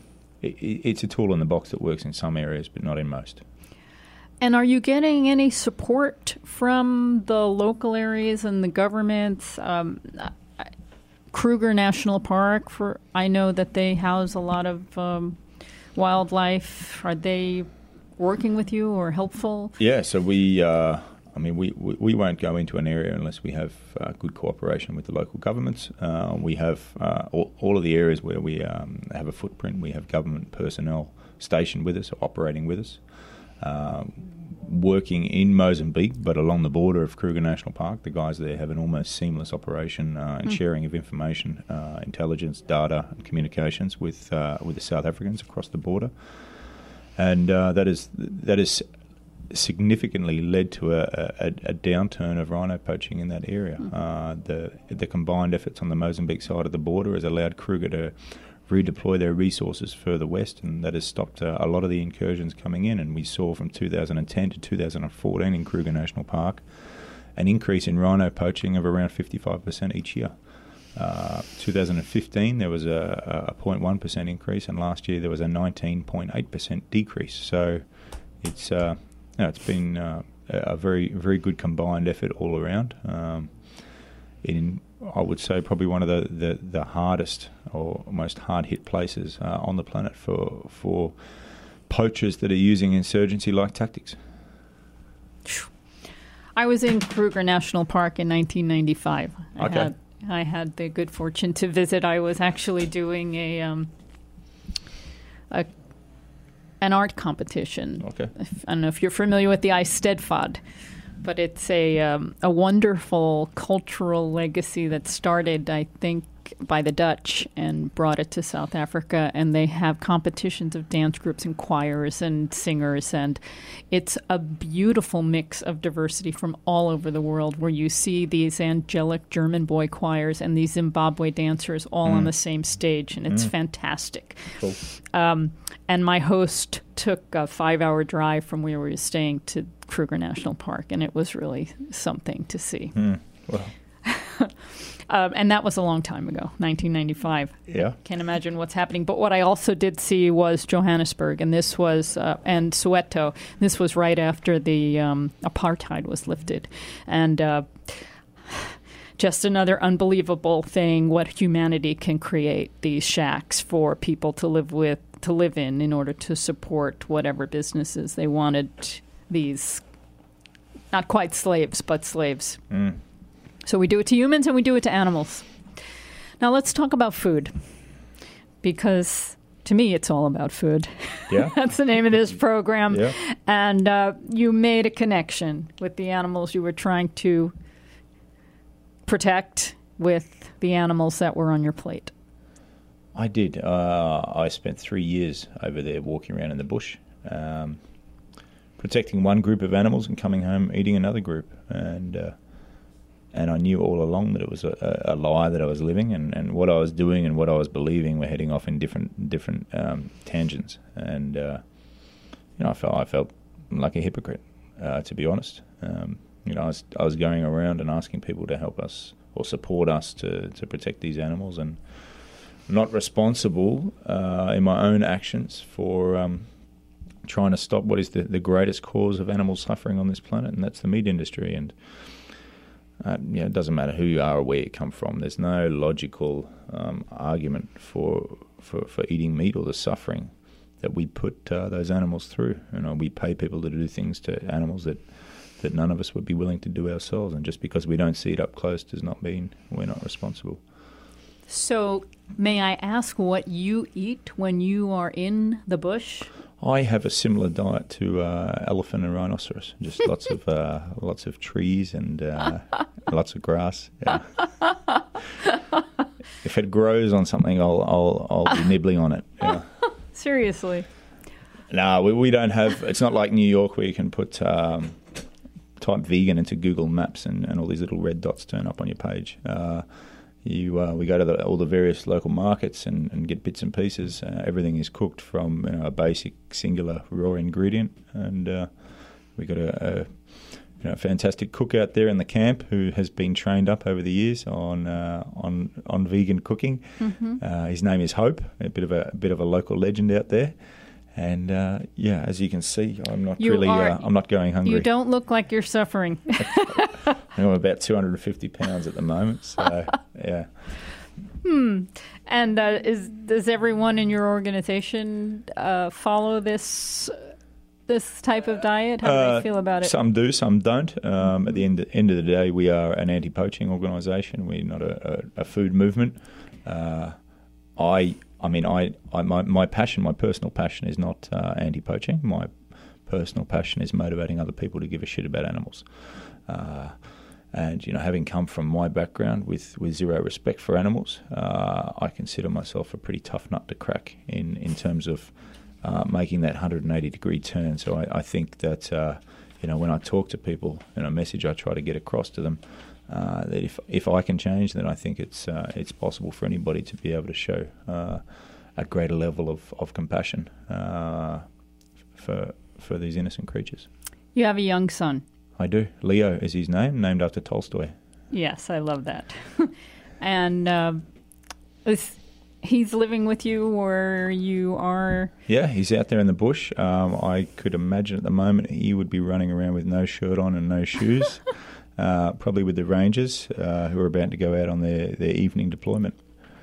it, it's a tool in the box that works in some areas, but not in most. And are you getting any support from the local areas and the governments? Um, Kruger National Park, for I know that they house a lot of um, wildlife. Are they working with you or helpful? Yeah, so we, uh, I mean, we, we, we won't go into an area unless we have uh, good cooperation with the local governments. Uh, we have uh, all, all of the areas where we um, have a footprint, we have government personnel stationed with us, operating with us. Uh, working in Mozambique, but along the border of Kruger National Park. The guys there have an almost seamless operation uh, and mm. sharing of information, uh, intelligence, data, and communications with uh, with the South Africans across the border, and uh, that is that is significantly led to a, a, a downturn of rhino poaching in that area. Mm. Uh, the the combined efforts on the Mozambique side of the border has allowed Kruger to redeploy their resources further west, and that has stopped uh, a lot of the incursions coming in. And we saw from two thousand ten to two thousand fourteen in Kruger National Park an increase in rhino poaching of around fifty-five percent each year. Uh, two thousand fifteen there was a, a zero point one percent increase, and last year there was a nineteen point eight percent decrease. So it's uh, you know, it's been uh, a very very good combined effort all around. Um, in I would say probably one of the, the, the hardest or most hard-hit places uh, on the planet for for poachers that are using insurgency-like tactics. I was in Kruger National Park in nineteen ninety-five. I okay. had I had the good fortune to visit. I was actually doing a um, a an art competition. Okay. I don't know if you're familiar with the Eisteddfod. But it's a um, a wonderful cultural legacy that started, I think, by the Dutch and brought it to South Africa. And they have competitions of dance groups and choirs and singers. And it's a beautiful mix of diversity from all over the world, where you see these angelic German boy choirs and these Zimbabwe dancers all mm. on the same stage. And it's mm. fantastic. Cool. Um, and my host took a five-hour drive from where we were staying to Kruger National Park, and it was really something to see. Mm. Wow. um, and that was a long time ago, nineteen ninety-five. Yeah. Can't imagine what's happening. But what I also did see was Johannesburg, and this was uh, and Soweto. This was right after the um, apartheid was lifted, and uh, just another unbelievable thing. What humanity can create, these shacks for people to live with, to live in, in order to support whatever businesses they wanted. These, not quite slaves, but slaves. Mm. So we do it to humans and we do it to animals. Now let's talk about food, because to me it's all about food. Yeah. That's the name of this program. Yeah. And uh, you made a connection with the animals you were trying to protect with the animals that were on your plate. I did. Uh, I spent three years over there walking around in the bush. Um, protecting one group of animals and coming home eating another group, and uh, and I knew all along that it was a, a lie that I was living, and, and what I was doing and what I was believing were heading off in different different um, tangents, and uh, you know I felt I felt like a hypocrite, uh, to be honest. Um, you know I was I was going around and asking people to help us or support us to to protect these animals, and not responsible uh, in my own actions for. Um, trying to stop what is the, the greatest cause of animal suffering on this planet, and that's the meat industry. And uh, you know, it doesn't matter who you are or where you come from. There's no logical um, argument for, for for eating meat or the suffering that we put uh, those animals through. You know, we pay people to do things to animals that, that none of us would be willing to do ourselves, and just because we don't see it up close does not mean we're not responsible. So may I ask what you eat when you are in the bush? I have a similar diet to uh, elephant and rhinoceros. Just lots of uh, lots of trees and uh, lots of grass. Yeah. If it grows on something, I'll I'll I'll be nibbling on it. Yeah. Seriously. No, we we don't have. It's not like New York where you can put um, type vegan into Google Maps and, and all these little red dots turn up on your page. Uh, You, uh, we go to the, all the various local markets and, and get bits and pieces. Uh, everything is cooked from you know, a basic singular raw ingredient, and uh, we got a, a you know, fantastic cook out there in the camp who has been trained up over the years on uh, on on vegan cooking. Mm-hmm. Uh, his name is Hope, a bit of a, a bit of a local legend out there. And uh, yeah, as you can see, I'm not you really are, uh, I'm not going hungry. You don't look like you're suffering. I'm about two hundred fifty pounds at the moment, so yeah. Hmm. And uh, is does everyone in your organization uh, follow this? This type of diet? How do uh, they feel about it? Some do, some don't. Um, mm-hmm. At the end, end of the day, we are an anti-poaching organisation. We're not a, a, a food movement. Uh, I, I mean, I, I my, my passion, my personal passion, is not uh, anti-poaching. My personal passion is motivating other people to give a shit about animals. Uh, and you know, having come from my background with, with zero respect for animals, uh, I consider myself a pretty tough nut to crack in in terms of. Uh, making that one hundred eighty degree turn. So I, I think that, uh, you know, when I talk to people in a message, I try to get across to them uh, that if if I can change, then I think it's uh, it's possible for anybody to be able to show uh, a greater level of, of compassion uh, for for these innocent creatures. You have a young son. I do. Leo is his name, named after Tolstoy. Yes, I love that. And uh, is he's living with you, or you are? Yeah, he's out there in the bush. Um, I could imagine at the moment he would be running around with no shirt on and no shoes, uh, probably with the rangers uh, who are about to go out on their, their evening deployment.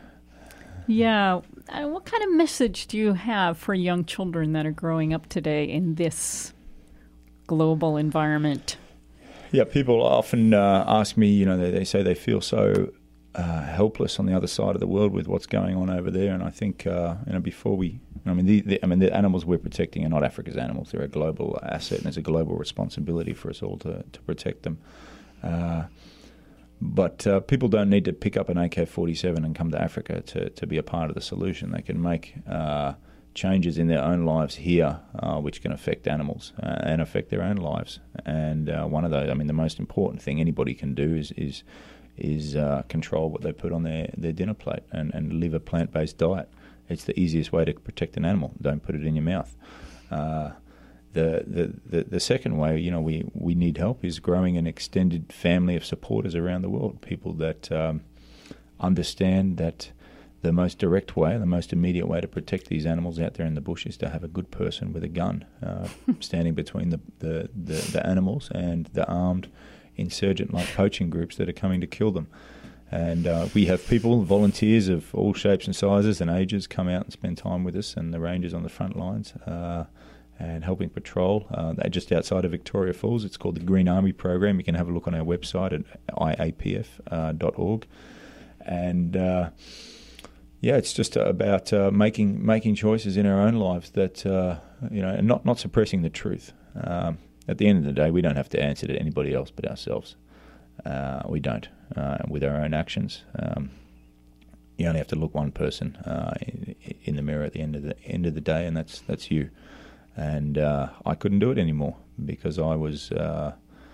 Yeah. Uh, what kind of message do you have for young children that are growing up today in this global environment? Yeah, people often uh, ask me, you know, they, they say they feel so Uh, helpless on the other side of the world with what's going on over there, and I think uh, you know before we, I mean, the, the, I mean the animals we're protecting are not Africa's animals; they're a global asset, and it's a global responsibility for us all to to protect them. Uh, but uh, people don't need to pick up an A K forty-seven and come to Africa to to be a part of the solution. They can make uh, changes in their own lives here, uh, which can affect animals uh, and affect their own lives. And uh, one of those, I mean, the most important thing anybody can do is is is uh, control what they put on their, their dinner plate and, and live a plant-based diet. It's the easiest way to protect an animal. Don't put it in your mouth. Uh, the, the, the the second way, you know, we, we need help is growing an extended family of supporters around the world, people that um, understand that the most direct way, the most immediate way to protect these animals out there in the bush is to have a good person with a gun uh, standing between the, the, the, the animals and the armed insurgent-like poaching groups that are coming to kill them. And uh, we have people, volunteers of all shapes and sizes and ages, come out and spend time with us, and the rangers on the front lines uh, and helping patrol. Uh, they're just outside of Victoria Falls. It's called the Green Army Program. You can have a look on our website at I A P F dot org. And uh, yeah, it's just about uh, making making choices in our own lives that uh, you know, and not not suppressing the truth. Um, At the end of the day, we don't have to answer to anybody else but ourselves. Uh, we don't. Uh, with our own actions, um, you only have to look one person uh, in, in the mirror at the end of the end of the day, and that's that's you. And uh, I couldn't do it anymore because I was uh,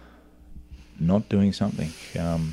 not doing something. Um,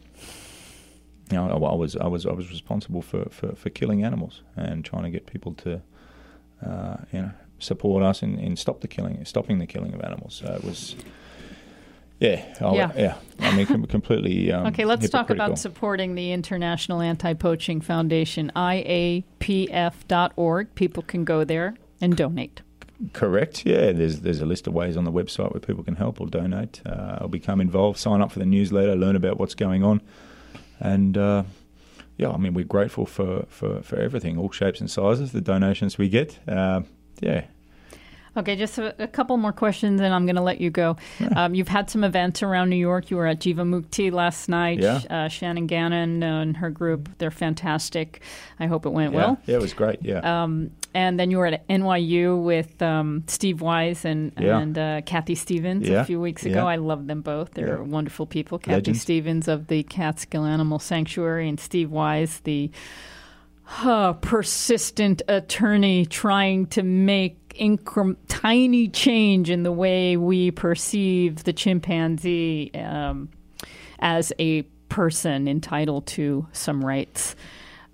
you know, I, I was I was I was responsible for, for, for killing animals and trying to get people to, uh, you know. support us in, in stop the killing, stopping the killing of animals. So it was, yeah, I, yeah. yeah. I mean, com- completely. Um, okay, let's talk about supporting the International Anti-Poaching Foundation, I A P F dot org. People can go there and donate. Correct. Yeah, there's there's a list of ways on the website where people can help or donate, uh, or become involved, sign up for the newsletter, learn about what's going on, and. Uh, yeah, I mean, we're grateful for, for, for everything, all shapes and sizes, the donations we get. Uh, Yeah. Okay, just a, a couple more questions, and I'm going to let you go. Yeah. Um, you've had some events around New York. You were at Jivamukti last night. Yeah. Uh, Shannon Gannon and her group, they're fantastic. I hope it went yeah. well. Yeah, it was great, yeah. Um, and then you were at N Y U with um, Steve Wise and, yeah. and uh, Kathy Stevens yeah. a few weeks ago. Yeah. I love them both. They're yeah. wonderful people. Kathy Legends. Stevens of the Catskill Animal Sanctuary, and Steve Wise, the uh, persistent attorney trying to make Incre- tiny change in the way we perceive the chimpanzee um, as a person entitled to some rights.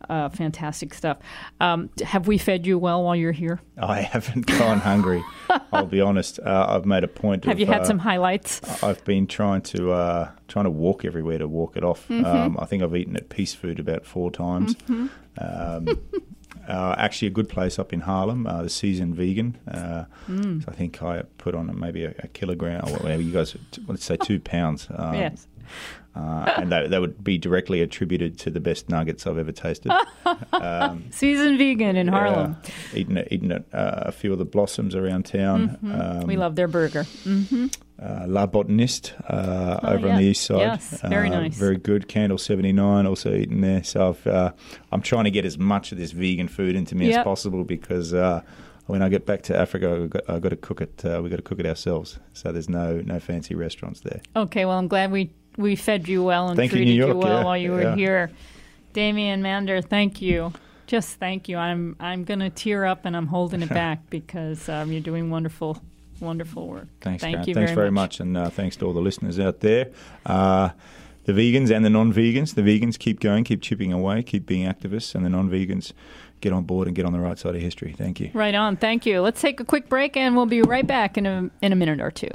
Uh, fantastic stuff. Um, have we fed you well while you're here? I haven't gone hungry. I'll be honest. Uh, I've made a point. Have of, you had uh, some highlights? I've been trying to uh, trying to walk everywhere to walk it off. Mm-hmm. Um, I think I've eaten at Peace Food about four times. Mm-hmm. Um, uh, actually, a good place up in Harlem, uh, the Seasoned Vegan. Uh, mm. so I think I put on maybe a, a kilogram, or whatever you guys, let's say two pounds. Um, Yes. Uh, and that, that would be directly attributed to the best nuggets I've ever tasted. Um, Seasoned Vegan in Harlem. Yeah, eating at, eating at uh, a few of the Blossoms around town. Mm-hmm. Um, We love their burger. Mm-hmm. Uh, La Botaniste uh, Oh, over yeah. on the east side. Yes, very uh, nice. Very good. Candle seventy-nine also eating there. So I've, uh, I'm trying to get as much of this vegan food into me Yep. as possible because uh, when I get back to Africa, I've got, I've got to cook it. Uh, we've got to cook it ourselves. So there's no no fancy restaurants there. Okay, well, I'm glad we, we fed you well and Thank you, treated New you, York, well yeah, while you were yeah. here. Damian Mander, thank you. Just thank you. I'm I'm going to tear up and I'm holding it back because um, you're doing wonderful, wonderful work. Thanks, Thank Grant. you Thanks very very much, and uh, thanks to all the listeners out there. Uh, the vegans and the non-vegans. The vegans keep going, keep chipping away, keep being activists, and the non-vegans get on board and get on the right side of history. Thank you. Right on. Thank you. Let's take a quick break and we'll be right back in a in a minute or two.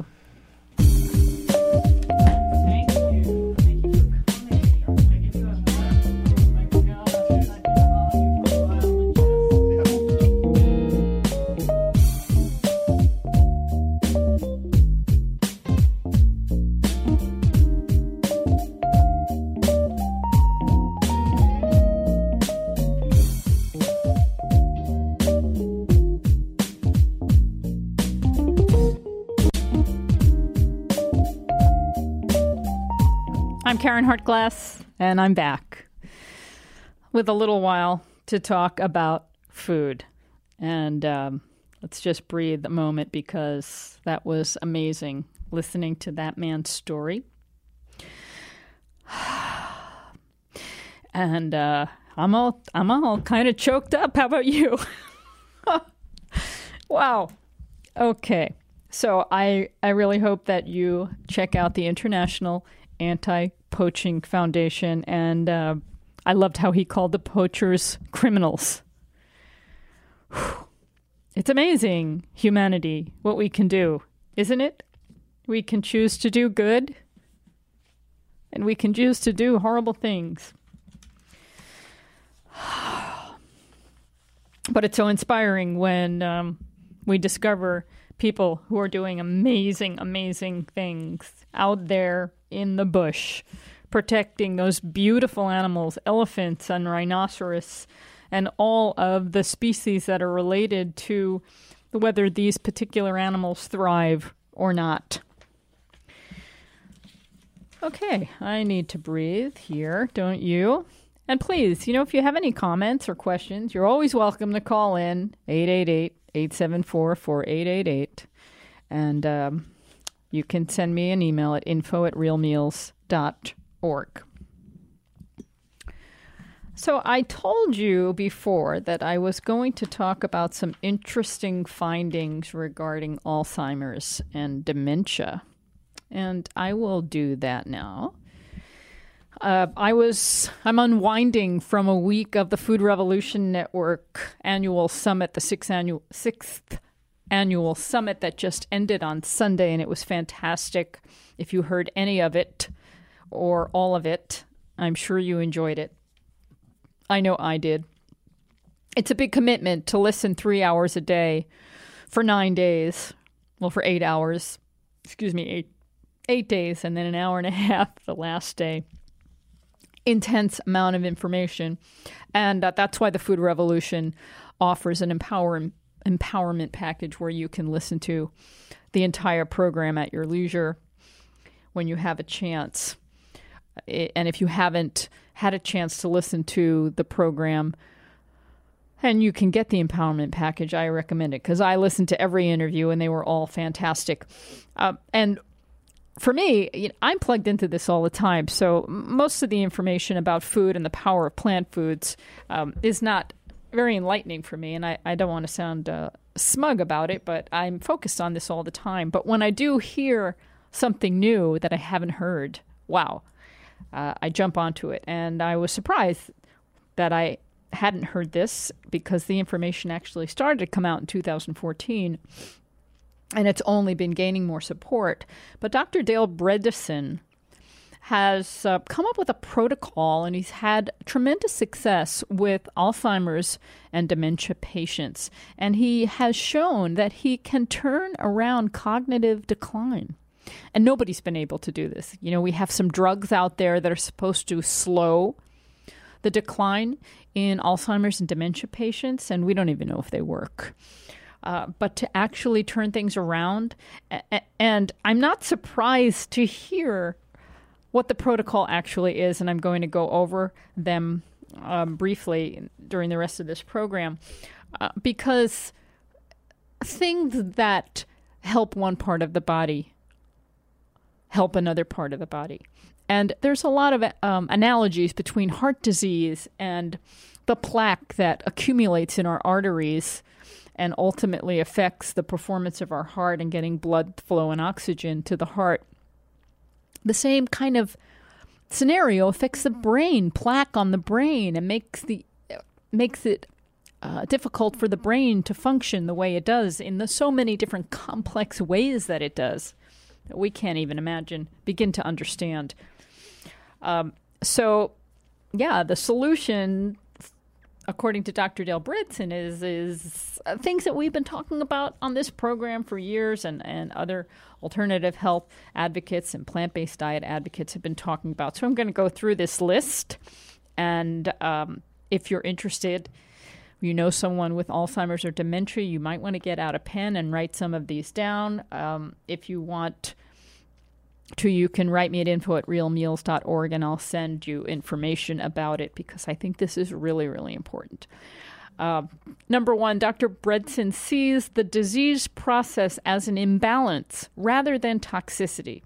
I'm Karen Hartglass, and I'm back with a little while to talk about food. And um, let's just breathe a moment because that was amazing listening to that man's story. And uh, I'm all I'm all kind of choked up. How about you? Wow. Okay. So I I really hope that you check out the International Anti-Poaching Foundation, and uh, I loved how he called the poachers criminals. Whew. It's amazing, humanity, what we can do, isn't it? We can choose to do good, and we can choose to do horrible things. But it's so inspiring when um, we discover people who are doing amazing, amazing things out there in the bush, protecting those beautiful animals, elephants and rhinoceros, and all of the species that are related to whether these particular animals thrive or not. Okay, I need to breathe here, don't you? And please, you know, if you have any comments or questions, you're always welcome to call in eight eight eight, eight seven four, four eight eight eight. And um, you can send me an email at info at realmeals dot org. So I told you before that I was going to talk about some interesting findings regarding Alzheimer's and dementia. And I will do that now. Uh, I was, I'm unwinding from a week of the Food Revolution Network annual summit, the sixth annual, sixth annual summit that just ended on Sunday, and it was fantastic. If you heard any of it or all of it, I'm sure you enjoyed it. I know I did. It's a big commitment to listen three hours a day for nine days. Well, for eight hours. Excuse me, eight, eight days, and then an hour and a half the last day. Intense amount of information. And uh, that's why the Food Revolution offers an empower, empowerment package where you can listen to the entire program at your leisure when you have a chance. And if you haven't had a chance to listen to the program, and you can get the empowerment package, I recommend it because I listened to every interview and they were all fantastic. Uh, and for me, you know, I'm plugged into this all the time. So most of the information about food and the power of plant foods um, is not very enlightening for me. And I, I don't want to sound uh, smug about it, but I'm focused on this all the time. But when I do hear something new that I haven't heard, wow, uh, I jump onto it. And I was surprised that I hadn't heard this because the information actually started to come out in two thousand fourteen, and it's only been gaining more support. But Doctor Dale Bredesen has uh, come up with a protocol, and he's had tremendous success with Alzheimer's and dementia patients. And he has shown that he can turn around cognitive decline. And nobody's been able to do this. You know, we have some drugs out there that are supposed to slow the decline in Alzheimer's and dementia patients, and we don't even know if they work. Uh, but to actually turn things around, a- and I'm not surprised to hear what the protocol actually is, and I'm going to go over them um, briefly during the rest of this program, uh, because things that help one part of the body help another part of the body. And there's a lot of um, analogies between heart disease and the plaque that accumulates in our arteries and ultimately affects the performance of our heart and getting blood flow and oxygen to the heart. The same kind of scenario affects the brain, plaque on the brain, and makes the makes it uh, difficult for the brain to function the way it does in the so many different complex ways that it does that we can't even imagine, begin to understand. Um, so, yeah, the solution, according to Doctor Dale Bredesen, is is uh, things that we've been talking about on this program for years, and, and other alternative health advocates and plant-based diet advocates have been talking about. So I'm going to go through this list, and um, if you're interested, you know someone with Alzheimer's or dementia, you might want to get out a pen and write some of these down. Um, if you want to, you can write me at info at real meals dot org, and I'll send you information about it because I think this is really, really important. Uh, number one, Doctor Bredesen sees the disease process as an imbalance rather than toxicity.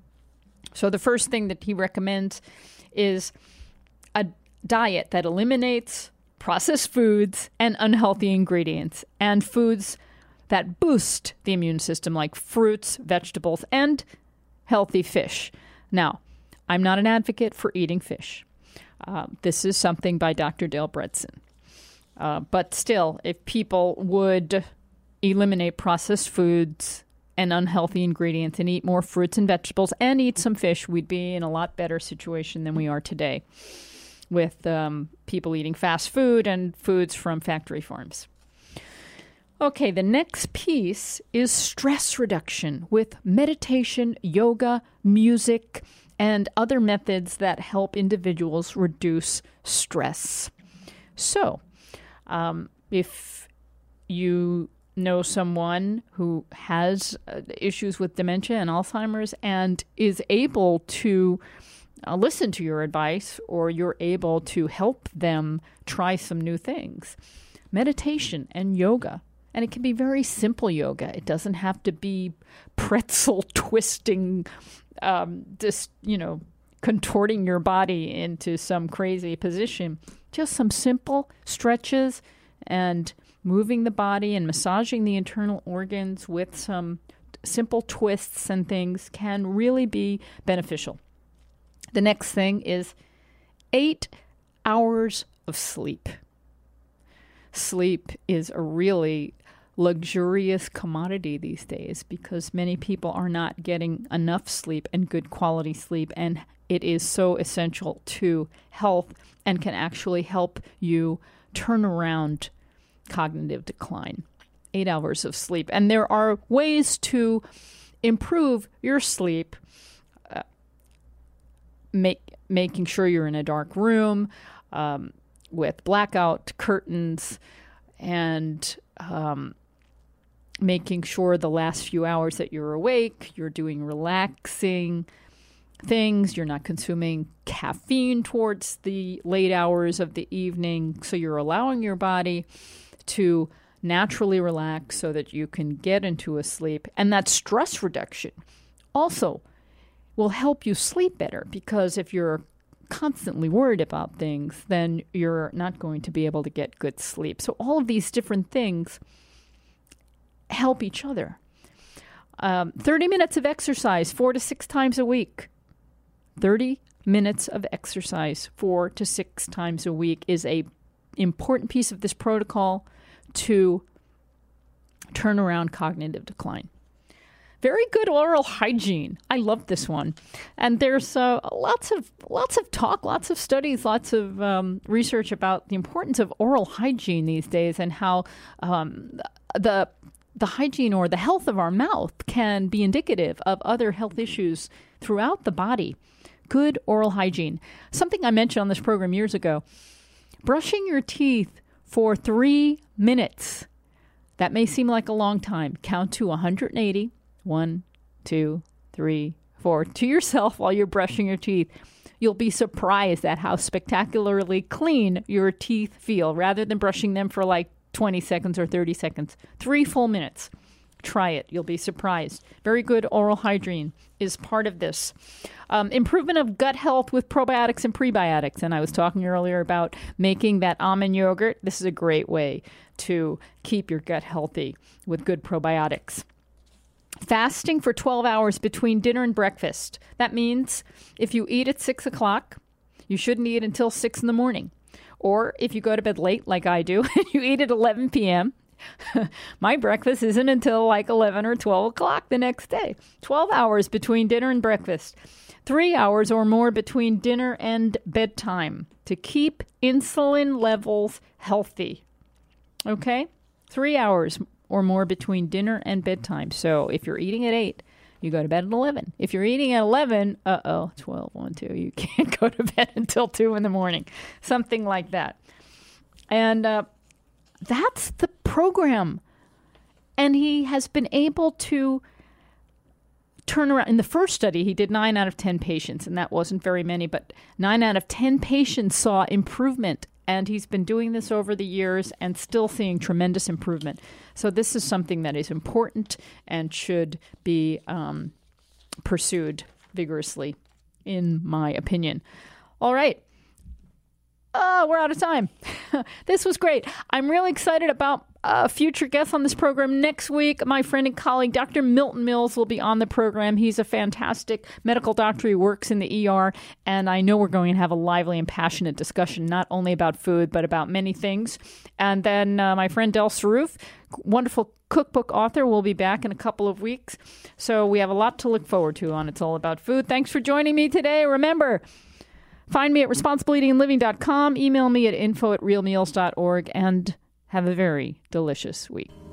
So the first thing that he recommends is a diet that eliminates processed foods and unhealthy ingredients, and foods that boost the immune system, like fruits, vegetables, and healthy fish. Now, I'm not an advocate for eating fish. Uh, this is something by Doctor Dale Bredesen. Uh, but still, if people would eliminate processed foods and unhealthy ingredients and eat more fruits and vegetables and eat some fish, we'd be in a lot better situation than we are today with um, people eating fast food and foods from factory farms. Okay, the next piece is stress reduction with meditation, yoga, music, and other methods that help individuals reduce stress. So, um, if you know someone who has uh, issues with dementia and Alzheimer's and is able to uh, listen to your advice, or you're able to help them try some new things, meditation and yoga. And it can be very simple yoga. It doesn't have to be pretzel twisting, um, just, you know, contorting your body into some crazy position. Just some simple stretches and moving the body and massaging the internal organs with some simple twists and things can really be beneficial. The next thing is eight hours of sleep. Sleep is a really luxurious commodity these days because many people are not getting enough sleep and good quality sleep, and it is so essential to health and can actually help you turn around cognitive decline. Eight hours of sleep. And there are ways to improve your sleep, uh, make, making sure you're in a dark room um, with blackout curtains, and um, making sure the last few hours that you're awake, you're doing relaxing things, you're not consuming caffeine towards the late hours of the evening, so you're allowing your body to naturally relax so that you can get into a sleep. And that stress reduction also will help you sleep better, because if you're constantly worried about things, then you're not going to be able to get good sleep. So all of these different things help each other. Um, thirty minutes of exercise four to six times a week. thirty minutes of exercise four to six times a week is a important piece of this protocol to turn around cognitive decline. Very good oral hygiene. I love this one. And there's uh, lots of lots of talk, lots of studies, lots of um, research about the importance of oral hygiene these days and how um, the the hygiene or the health of our mouth can be indicative of other health issues throughout the body. Good oral hygiene. Something I mentioned on this program years ago. Brushing your teeth for three minutes. That may seem like a long time. Count to one hundred eighty. One, two, three, four. To yourself while you're brushing your teeth. You'll be surprised at how spectacularly clean your teeth feel rather than brushing them for like twenty seconds or thirty seconds. Three full minutes. Try it. You'll be surprised. Very good oral hygiene is part of this. Um, improvement of gut health with probiotics and prebiotics. And I was talking earlier about making that almond yogurt. This is a great way to keep your gut healthy with good probiotics. Fasting for twelve hours between dinner and breakfast. That means if you eat at six o'clock, you shouldn't eat until six in the morning. Or if you go to bed late, like I do, and you eat at eleven p.m., my breakfast isn't until like eleven or twelve o'clock the next day. twelve hours between dinner and breakfast. Three hours or more between dinner and bedtime to keep insulin levels healthy. Okay? Three hours or more between dinner and bedtime. So if you're eating at eight, you go to bed at eleven. If you're eating at eleven, uh-oh, twelve, one, two, you can't go to bed until two in the morning. Something like that. And uh, that's the program. And he has been able to turn around. In the first study, he did nine out of ten patients, and that wasn't very many, but nine out of ten patients saw improvement. And he's been doing this over the years and still seeing tremendous improvement. So this is something that is important and should be um, pursued vigorously, in my opinion. All right. Oh, we're out of time. This was great. I'm really excited about uh, future guests on this program. Next week, my friend and colleague, Doctor Milton Mills, will be on the program. He's a fantastic medical doctor. He works in the E R, and I know we're going to have a lively and passionate discussion, not only about food, but about many things. And then uh, my friend Del Saruf, wonderful cookbook author, will be back in a couple of weeks. So we have a lot to look forward to on It's All About Food. Thanks for joining me today. Remember, find me at responsible eating and living dot com. Email me at info at real meals dot org, and have a very delicious week.